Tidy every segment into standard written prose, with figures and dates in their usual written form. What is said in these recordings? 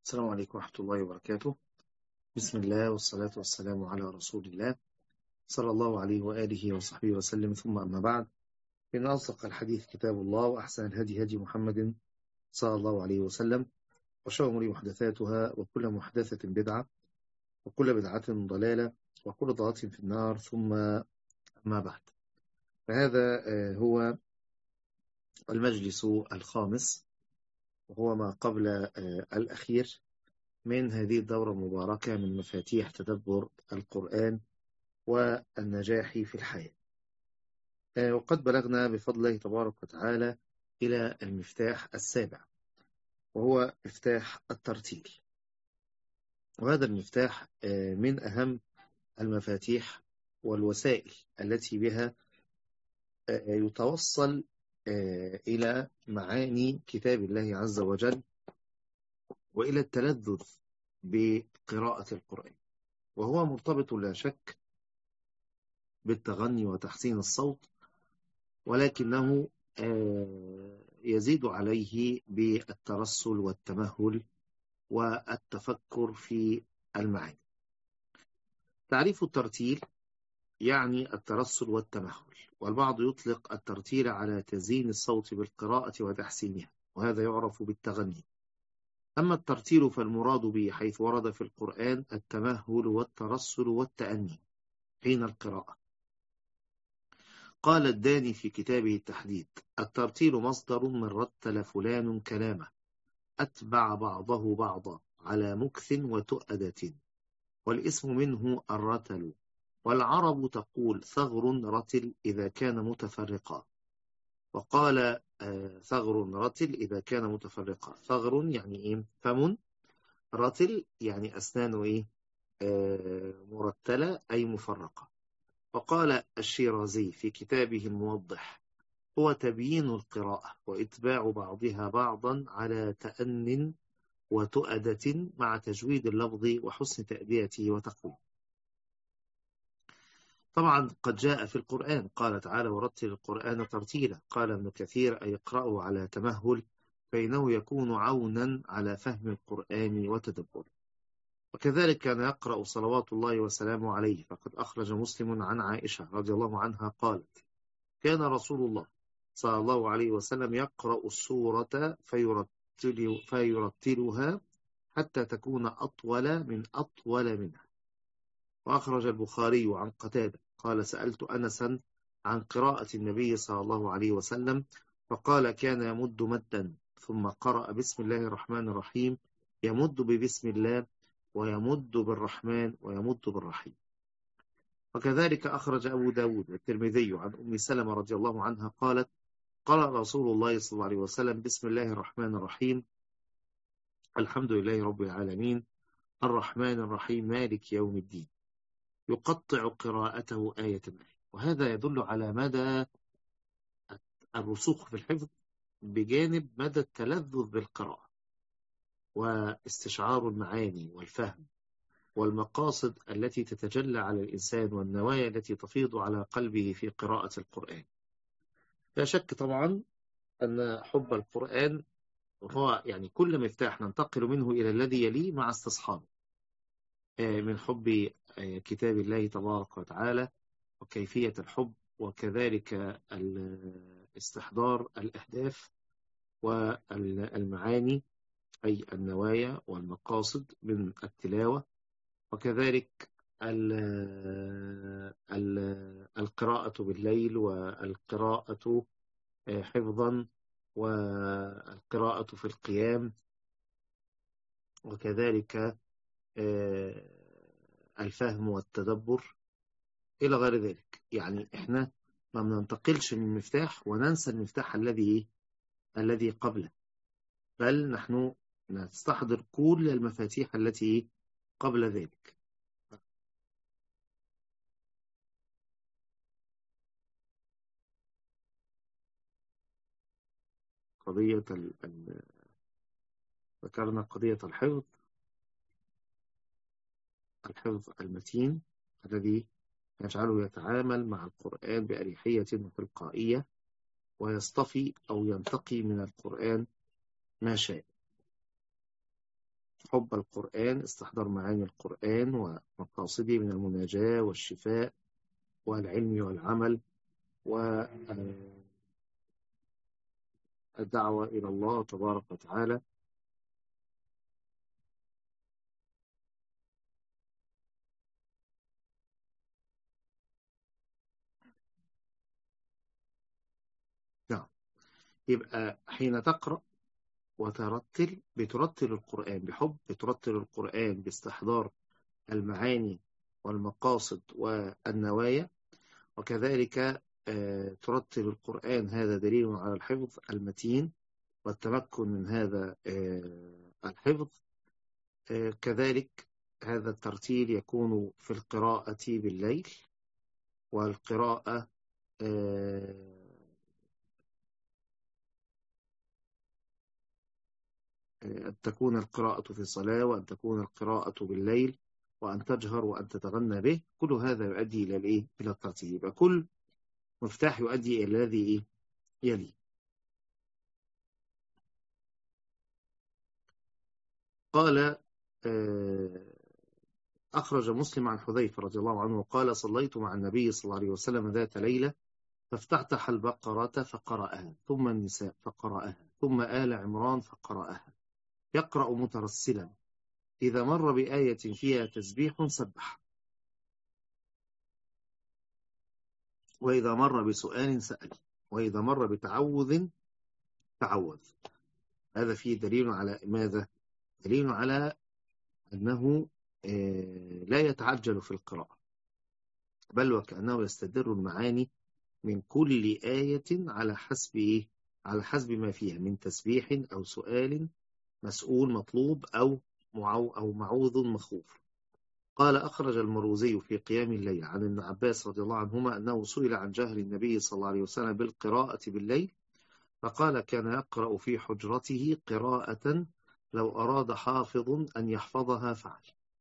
السلام عليكم ورحمة الله وبركاته. بسم الله والصلاة والسلام على رسول الله صلى الله عليه وآله وصحبه وسلم، ثم أما بعد، إن أصدق الحديث كتاب الله، وأحسن الهدي هدي محمد صلى الله عليه وسلم، وشر الأمور محدثاتها، وكل محدثة بدعة، وكل بدعة ضلالة، وكل ضلالة في النار. ثم أما بعد، فهذا هو المجلس الخامس، وهو ما قبل الأخير من هذه الدورة المباركة من مفاتيح تدبر القرآن والنجاح في الحياة. وقد بلغنا بفضل الله تبارك وتعالى إلى المفتاح السابع، وهو مفتاح الترتيل. وهذا المفتاح من أهم المفاتيح والوسائل التي بها يتوصل إلى معاني كتاب الله عز وجل، وإلى التلذذ بقراءة القرآن، وهو مرتبط لا شك بالتغني وتحسين الصوت، ولكنه يزيد عليه بالترسل والتمهل والتفكر في المعاني. تعريف الترتيل يعني الترسل والتمهل، والبعض يطلق الترتيل على تزيين الصوت بالقراءة وتحسينها، وهذا يعرف بالتغني. أما الترتيل فالمراد به حيث ورد في القرآن التمهل والترسل والتأني حين القراءة. قال الداني في كتابه التحديد: الترتيل مصدر من رتل فلان كلامه، أتبع بعضه بعضا على مكث وتؤدة، والاسم منه الرتل. والعرب تقول ثغر رتل إذا كان متفرقا، وقال ثغر رتل إذا كان متفرقا. ثغر يعني إيه؟ فم. رتل يعني أسنان إيه؟ مرتلة أي مفرقة. وقال الشيرازي في كتابه الموضح: هو تبيين القراءة وإتباع بعضها بعضا على تأن وتؤدة مع تجويد اللفظ وحسن تأديته وتقويمه. طبعا قد جاء في القرآن قال تعالى: ورتل القرآن ترتيلا. قال ابن كثير: أي اقرأه على تمهل، فإنه يكون عونا على فهم القرآن وتدبره. وكذلك كان يقرأ صلوات الله وسلامه عليه، فقد أخرج مسلم عن عائشة رضي الله عنها قالت: كان رسول الله صلى الله عليه وسلم يقرأ السورة فيرتلها حتى تكون أطول منها. وأخرج البخاري عن قتادة قال: سألت أنسا عن قراءة النبي صلى الله عليه وسلم، فقال: كان يمد مدا ثم قرأ بسم الله الرحمن الرحيم، يمد ببسم الله ويمد بالرحمن ويمد بالرحيم. وكذلك أخرج أبو داود والترمذي عن أم سلمة رضي الله عنها قالت: قال رسول الله صلى الله عليه وسلم: بسم الله الرحمن الرحيم، الحمد لله رب العالمين، الرحمن الرحيم، مالك يوم الدين، يقطع قراءته آية آية. وهذا يدل على مدى الرسوخ في الحفظ، بجانب مدى التلذذ بالقراءة واستشعار المعاني والفهم والمقاصد التي تتجلى على الإنسان، والنوايا التي تفيض على قلبه في قراءة القرآن. لا شك طبعا أن حب القرآن هو يعني كل مفتاح ننتقل منه إلى الذي يليه مع استصحابه من حب كتاب الله تبارك وتعالى، وكيفية الحب، وكذلك استحضار الأهداف والمعاني أي النوايا والمقاصد من التلاوة، وكذلك القراءة بالليل، والقراءة حفظا، والقراءة في القيام، وكذلك الفهم والتدبر إلى غير ذلك. يعني إحنا ما بننتقلش من مفتاح وننسى المفتاح الذي قبله، بل نحن نستحضر كل المفاتيح التي قبل ذلك. قضية ذكرنا قضية الحفظ المتين الذي يجعله يتعامل مع القرآن بأريحية وتلقائية، ويصطفي أو ينتقي من القرآن ما شاء. حب القرآن، استحضار معاني القرآن ومقاصده من المناجاة والشفاء والعلم والعمل والدعوة إلى الله تبارك وتعالى. نعم. يبقى حين تقرأ وترتل، بترتل القرآن بحب، بترتل القرآن باستحضار المعاني والمقاصد والنوايا، وكذلك ترتل القرآن. هذا دليل على الحفظ المتين والتمكن من هذا الحفظ. كذلك هذا الترتيل يكون في القراءة بالليل، والقراءة أن تكون القراءة في الصلاة، وأن تكون القراءة بالليل، وأن تجهر وأن تتغنى به. كل هذا يؤدي إلى الإيه؟ إلى الترتيب. يبقى كل مفتاح يؤدي إلى الذي يلي. قال أخرج مسلم عن حذيفة رضي الله عنه قال: صليت مع النبي صلى الله عليه وسلم ذات ليلة، فافتتح البقرة فقرأها، ثم النساء فقرأها، ثم آل عمران فقرأها، يقرأ مترسلا، إذا مر بآية فيها تسبيح سبح، وإذا مر بسؤال سأل، وإذا مر بتعوذ تعوذ. هذا فيه دليل على ماذا؟ دليل على أنه لا يتعجل في القراءة، بل وكأنه يستدر المعاني من كل آية على حسب على حسب ما فيها من تسبيح أو سؤال مسؤول مطلوب أو معوذ مخوف. قال أخرج المروزي في قيام الليل عن ابن عباس رضي الله عنهما أنه سئل عن جهل النبي صلى الله عليه وسلم بالقراءة بالليل، فقال: كان يقرأ في حجرته قراءة لو أراد حافظ أن يحفظها فعل،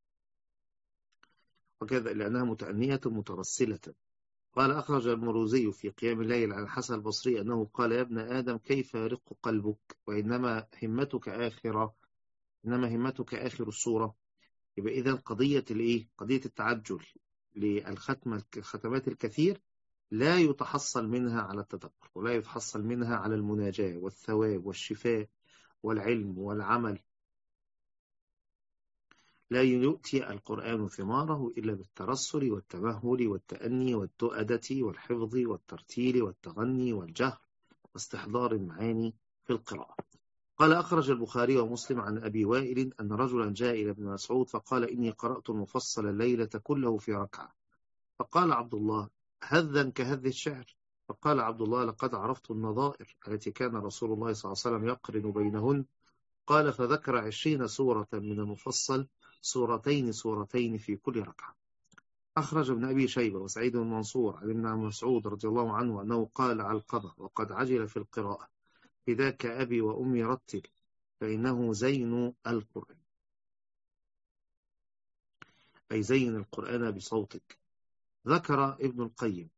وكذا لأنها متأنية مترسلة. قال أخرج المروزي في قيام الليل عن الحسن البصري أنه قال: يا ابن آدم كيف يرق قلبك، وإنما همتك آخر السورة. يبقى إذن قضية التعجل الختمات الكثير لا يتحصل منها على التدبر، ولا يتحصل منها على المناجاة والثواب والشفاء والعلم والعمل. لا يؤتي القرآن ثماره إلا بالترسل والتمهل والتأني والتؤدة والحفظ والترتيل والتغني والجهر واستحضار المعاني في القراءة. قال أخرج البخاري ومسلم عن أبي وائل أن رجلا جاء إلى ابن مسعود فقال: إني قرأت المفصل الليلة كله في ركعة. فقال عبد الله: هذا كهذ الشعر؟ فقال عبد الله: لقد عرفت النظائر التي كان رسول الله صلى الله عليه وسلم يقرن بينهن. قال: فذكر 20 سورة من المفصل، سورتين في كل ركعة. أخرج ابن أبي شيبة وسعيد بن منصور عن ابن مسعود رضي الله عنه أنه قال: علقمة وقد عجل في القراءة: فداك أبي وأمي رتل، فإنه زين القرآن، أي زين القرآن بصوتك. ذكر ابن القيم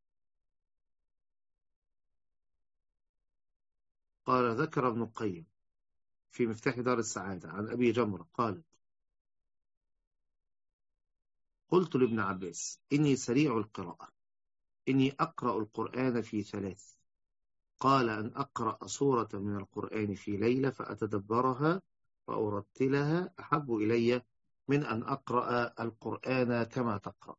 ذكر ابن القيم في مفتاح دار السعادة عن أبي جمرة قال: قلت لابن عباس: إني سريع القراءة، إني أقرأ القرآن في 3. قال: أن أقرأ سورة من القرآن في ليلة فأتدبرها وأرتلها أحب إلي من أن أقرأ القرآن كما تقرأ.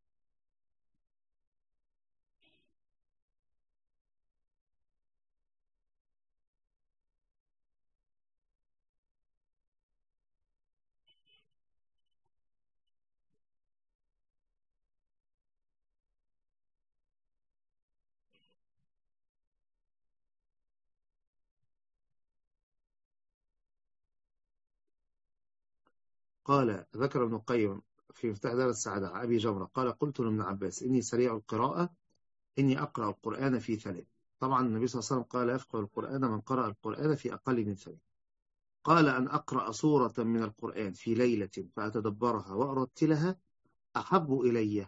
قال ذكر ابن القيم في مفتاح دار السعادة عن أبي جمرة قال: قلت لابن عباس: إني سريع القراءة، إني أقرأ القرآن في 3. طبعا النبي صلى الله عليه وسلم قال: يفقه القرآن من قرأ القرآن في أقل من 3. قال: أن أقرأ سورة من القرآن في ليلة فأتدبرها وأرتلها أحب إلي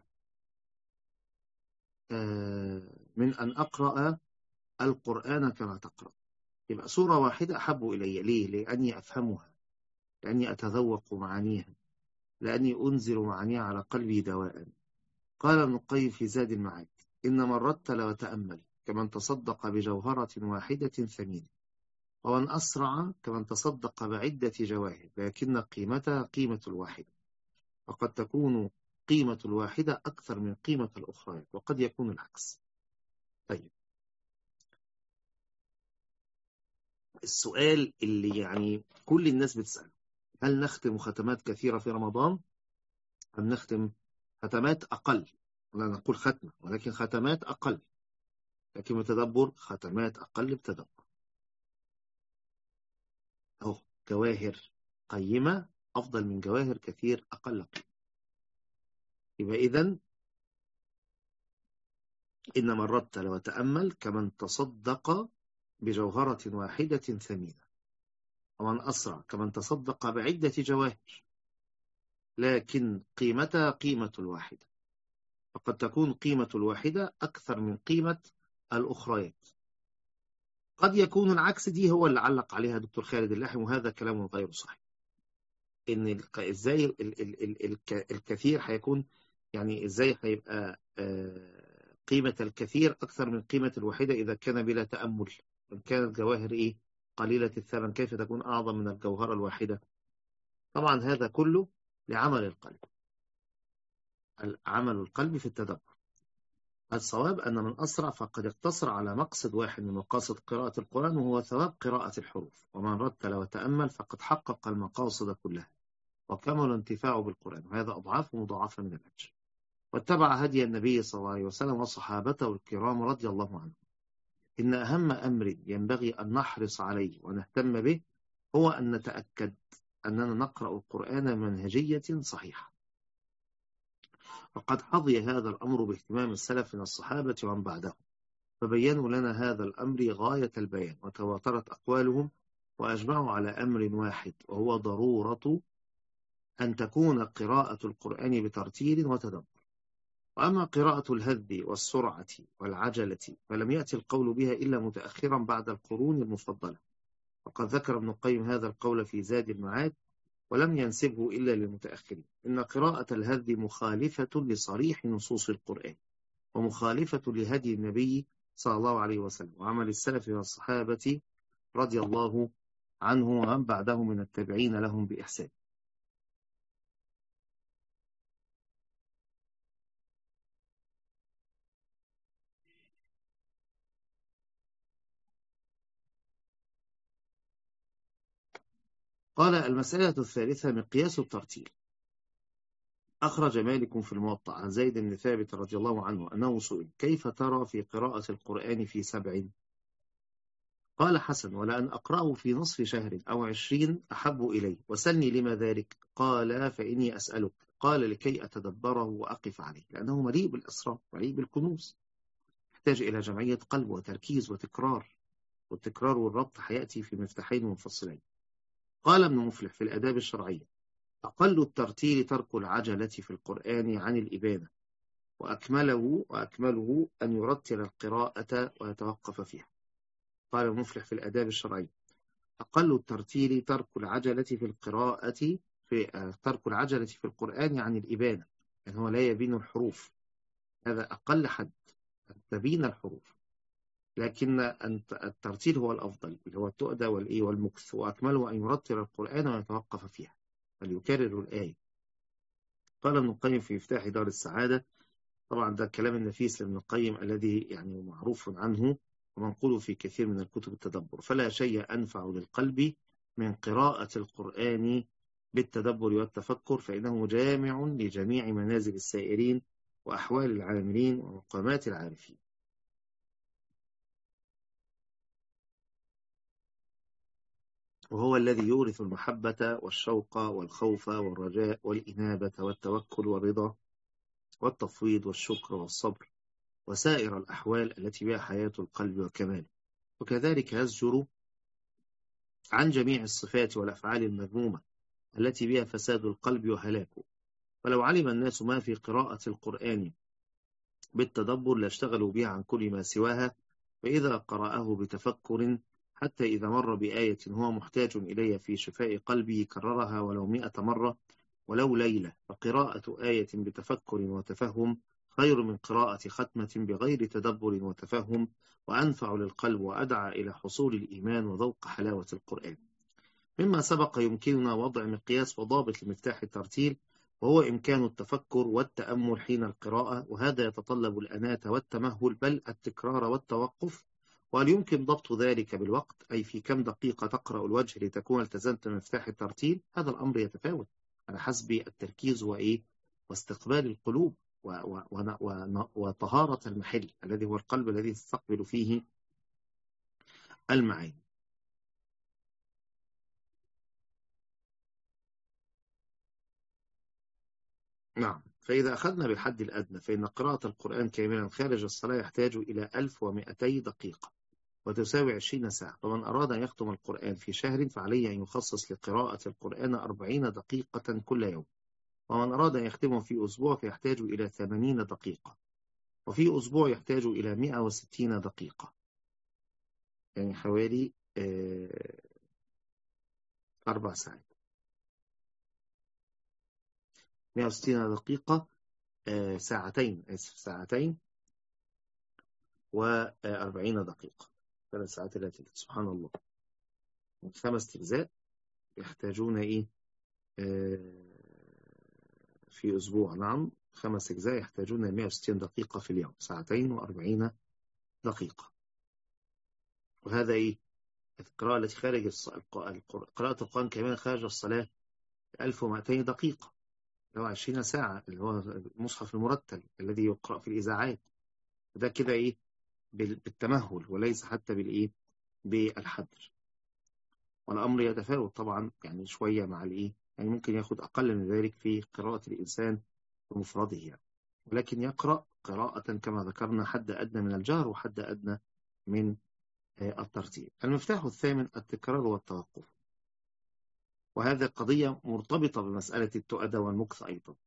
من أن أقرأ القرآن كما تقرأ. يبقى سورة واحدة أحب إلي. ليه؟ لأني أفهمها لأني أتذوق معانيها، لأني أنزل معانيها على قلبي دواء. قال ابن القيم في زاد المعاد: إن من رتل وتأمل كمن تصدق بجوهرة واحدة ثمينة، ومن أسرع كمن تصدق بعدة جواهر، لكن قيمتها قيمة الواحدة، وقد تكون قيمة الواحدة أكثر من قيمة الأخرى، وقد يكون العكس. طيب، السؤال اللي يعني كل الناس بتسأله: هل نختم ختمات كثيرة في رمضان أم نختم ختمات أقل؟ لا نقول ختمة، ولكن ختمات أقل، لكن بتدبر ختمات أقل بتدبر. أو جواهر قيمة أفضل من جواهر كثير أقل قيمة. يبقى إذن إن من رتل وتأمل كمن تصدق بجوهرة واحدة ثمينة، ومن أسرع كمن تصدق بعدة جواهر، لكن قيمتها قيمة الواحدة، فقد تكون قيمة الواحدة أكثر من قيمة الأخريات. قد يكون العكس. دي هو اللي علق عليها دكتور خالد اللحم، وهذا كلام غير صحيح. إن إزاي الكثير هيكون، يعني إزاي هيبقى قيمة الكثير أكثر من قيمة الواحدة إذا كان بلا تأمل؟ إن كانت جواهر قليلة الثمن، كيف تكون أعظم من الجوهرة الواحدة؟ طبعا هذا كله لعمل القلب، عمل القلب في التدبر. الصواب أن من أسرع فقد اقتصر على مقصد واحد من مقاصد قراءة القرآن، وهو ثواب قراءة الحروف. ومن رتل وتأمل فقد حقق المقاصد كلها وكمل انتفاعه بالقرآن، وهذا أضعاف مضاعفة من الأجر. واتبع هدي النبي صلى الله عليه وسلم وصحابته الكرام رضي الله عنهم. إن أهم أمر ينبغي أن نحرص عليه ونهتم به هو أن نتأكد أننا نقرأ القرآن منهجية صحيحة. وقد حظي هذا الأمر باهتمام السلف من الصحابة ومن بعدهم، فبينوا لنا هذا الأمر غاية البيان، وتواترت أقوالهم وأجمعوا على أمر واحد، وهو ضرورة أن تكون قراءة القرآن بترتيل وتدبر. وأما قراءة الهذ والسرعة والعجلة فلم يأتي القول بها إلا متأخرا بعد القرون المفضلة، وقد ذكر ابن القيم هذا القول في زاد المعاد ولم ينسبه إلا للمتأخرين. إن قراءة الهذ مخالفة لصريح نصوص القرآن، ومخالفة لهدي النبي صلى الله عليه وسلم وعمل السلف والصحابة رضي الله عنه ومن بعده من التابعين لهم بإحسان. قال: المسألة الثالثة مقياس الترتيل. أخرج مالك في الموطأ عن زيد بن ثابت رضي الله عنه أنه سئل: كيف ترى في قراءة القرآن في 7؟ قال: حسن، ولأن أقرأه في نصف شهر أو 20 أحب إلي. وسلني لما ذلك؟ قال: فإني أسألك. قال: لكي أتدبره وأقف عليه، لأنه مليء بالأسرار مليء بالكنوز، يحتاج إلى جمعية قلب وتركيز وتكرار، والتكرار والربط حيأتي في مفتاحين منفصلين. قال ابن مفلح في الآداب الشرعية: أقل الترتيل ترك العجلة في القرآن عن الإبانة، وأكمله أن يرتل القراءة ويتوقف فيها. قال ابن مفلح في الآداب الشرعية: أقل الترتيل ترك العجلة في القراءة ترك العجلة في القرآن عن الإبانة، يعني هو لا يبين الحروف، هذا أقل حد أن تبين الحروف، لكن الترتيل هو الأفضل، اللي هو التؤدى والمكث. وأكمله أن يرتل القرآن ويتوقف فيها، فليكرر الآية. قال ابن القيم في مفتاح دار السعادة، طبعا ده كلام النفيس لابن القيم الذي يعني معروف عنه ومنقول في كثير من الكتب التدبر: فلا شيء أنفع للقلب من قراءة القرآن بالتدبر والتفكر، فإنه جامع لجميع منازل السائرين وأحوال العاملين ومقامات العارفين. وهو الذي يورث المحبة والشوق والخوف والرجاء والإنابة والتوكل والرضا والتفويض والشكر والصبر وسائر الأحوال التي بها حياة القلب وكماله. وكذلك يزجر عن جميع الصفات والأفعال المذمومة التي بها فساد القلب وهلاكه. فلو علم الناس ما في قراءة القرآن بالتدبر لاشتغلوا بها عن كل ما سواها، فإذا قرأه بتفكر حتى إذا مر بآية هو محتاج إلي في شفاء قلبه كررها ولو 100 مرة ولو ليلة. فقراءة آية بتفكر وتفهم خير من قراءة ختمة بغير تدبر وتفهم، وأنفع للقلب وأدعى إلى حصول الإيمان وذوق حلاوة القرآن. مما سبق يمكننا وضع مقياس وضابط لمفتاح الترتيل، وهو إمكان التفكر والتأمل حين القراءة، وهذا يتطلب الأناة والتمهل بل التكرار والتوقف. وهل يمكن ضبط ذلك بالوقت، أي في كم دقيقة تقرأ الوجه لتكون التزمت مفتاح الترتيل؟ هذا الأمر يتفاوت على حسب التركيز واستقبال القلوب وطهارة المحل الذي هو القلب الذي تستقبل فيه المعاني. نعم، فإذا أخذنا بالحد الأدنى فإن قراءة القرآن كاملا خارج الصلاة يحتاج إلى 1200 دقيقة وتساوي 20 ساعة. فمن أراد أن يختم القرآن في شهر فعليه أن يخصص لقراءة القرآن 40 دقيقة كل يوم. ومن أراد أن يختمه في أسبوع فيحتاج إلى 80 دقيقة، وفي أسبوع يحتاج إلى 160 دقيقة، يعني حوالي 4 ساعات. 160 دقيقة، ساعتين، ساعتين و40 دقيقة، 3 ساعات إلى تلت. سبحان الله. 5 أجزاء يحتاجون إيه في أسبوع؟ نعم، 5 أجزاء يحتاجون 160 دقيقة في اليوم، ساعتين و40 دقيقة. وهذا إيه؟ القراءة التي خارج قراءة القرآن كمان خارج الصلاة 1200 دقيقة، اللي هو 20 ساعة، اللي هو المصحف المرتل الذي يقرأ في الإذاعات. ده كده إيه؟ بالتمهل، وليس حتى بالإيه؟ بالحدر. والأمر يتفاوت طبعا، يعني شوية مع الإيه؟ يعني ممكن ياخد أقل من ذلك في قراءة الإنسان بمفرده يعني. ولكن يقرأ قراءة كما ذكرنا حد أدنى من الجهر وحد أدنى من الترتيب. المفتاح الثامن التكرار والتوقف، وهذه قضية مرتبطة بمسألة التؤدة والمكث أيضا.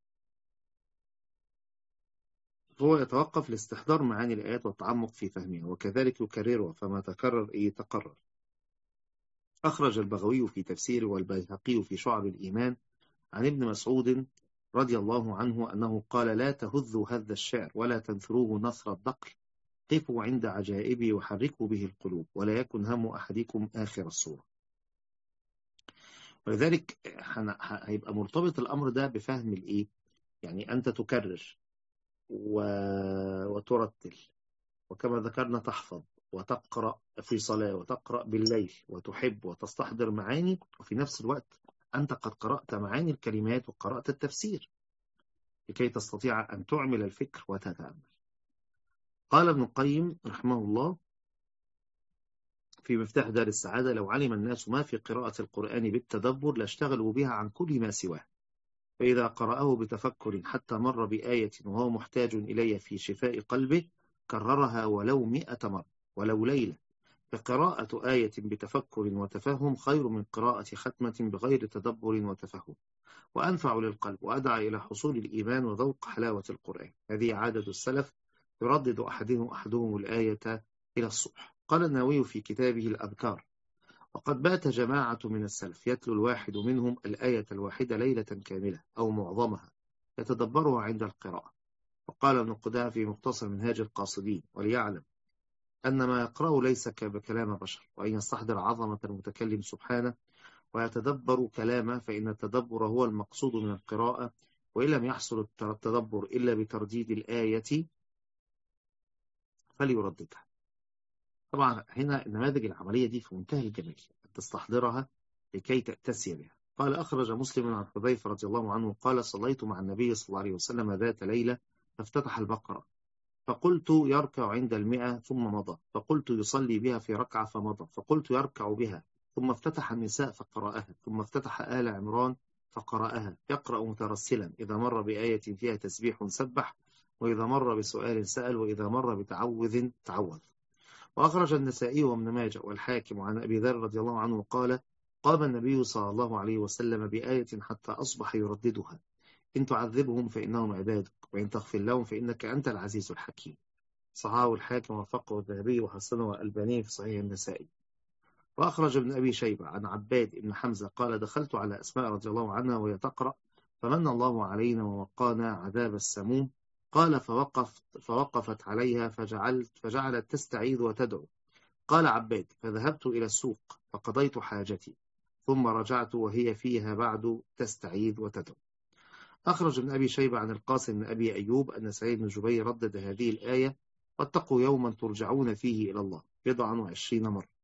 هو يتوقف لاستحضار معاني الآيات والتعمق في فهمها، وكذلك يكررها، فما تكرر يتقرر. أخرج البغوي في تفسيره والبيهقي في شعب الإيمان عن ابن مسعود رضي الله عنه أنه قال: لا تهذوا هذا الشعر ولا تنثروه نثر الدقل، قفوا عند عجائبه وحركوا به القلوب، ولا يكن هم أحدكم آخر الصورة. ولذلك هيبقى مرتبط الأمر ده بفهم الإيه؟ يعني أنت تكرر وترتل، وكما ذكرنا تحفظ وتقرأ في صلاة وتقرأ بالليل وتحب وتستحضر معاني، وفي نفس الوقت أنت قد قرأت معاني الكلمات وقرأت التفسير لكي تستطيع أن تعمل الفكر وتتأمل. قال ابن القيم رحمه الله في مفتاح دار السعادة: لو علم الناس ما في قراءة القرآن بالتدبر لاشتغلوا بها عن كل ما سواه، فإذا قرأه بتفكر حتى مر بآية وهو محتاج إلي في شفاء قلبه كررها ولو 100 مرة ولو ليلة. فقراءة آية بتفكر وتفهم خير من قراءة ختمة بغير تدبر وتفهم، وأنفع للقلب وأدعى إلى حصول الإيمان وذوق حلاوة القرآن. هذه عادة السلف، يردد أحدهم الآية إلى الصبح. قال النووي في كتابه الأذكار: وقد بات جماعة من السلف يتلو الواحد منهم الآية الواحدة ليلة كاملة أو معظمها يتدبرها عند القراءة. وقال ابن قدامة في مختصر منهاج القاصدين: وليعلم أن ما يقرأ ليس بكلام بشر، وأن يستحضر عظمة المتكلم سبحانه ويتدبر كلامه، فإن التدبر هو المقصود من القراءة، وإن لم يحصل التدبر إلا بترديد الآية فليرددها. طبعا هنا النماذج العملية دي في منتهى الجمال، تستحضرها لكي تأتسي بها. قال: أخرج مسلم عن حذيفة رضي الله عنه قال: صليت مع النبي صلى الله عليه وسلم ذات ليلة فافتتح البقرة، فقلت يركع عند 100 ثم مضى، فقلت يصلي بها في ركعة فمضى، فقلت يركع بها، ثم افتتح النساء فقرأها، ثم افتتح آل عمران فقرأها، يقرأ مترسلا، إذا مر بآية فيها تسبيح سبح، وإذا مر بسؤال سأل، وإذا مر بتعوذ تعوذ. وأخرج النسائي وابن ماجه والحاكم عن أبي ذر رضي الله عنه قال: قام النبي صلى الله عليه وسلم بآية حتى أصبح يرددها: إن تعذبهم فإنهم عبادك، وإن تغفر لهم فإنك أنت العزيز الحكيم. صححه الحاكم ووافقه الذهبي وحسنه الألباني في صحيح النسائي. وأخرج ابن أبي شيبة عن عباد بن حمزة قال دخلت على أسماء رضي الله عنها وهي تقرأ فمن الله علينا ووقانا عذاب السموم. قال فوقفت عليها فجعلت تستعيذ وتدعو. قال عباد فذهبت إلى السوق فقضيت حاجتي ثم رجعت وهي فيها بعد تستعيذ وتدعو. أخرج ابن أبي شيبة عن القاسم بن أبي أيوب أن سعيد بن جبير ردد هذه الآية واتقوا يوما ترجعون فيه إلى الله 29 مرة.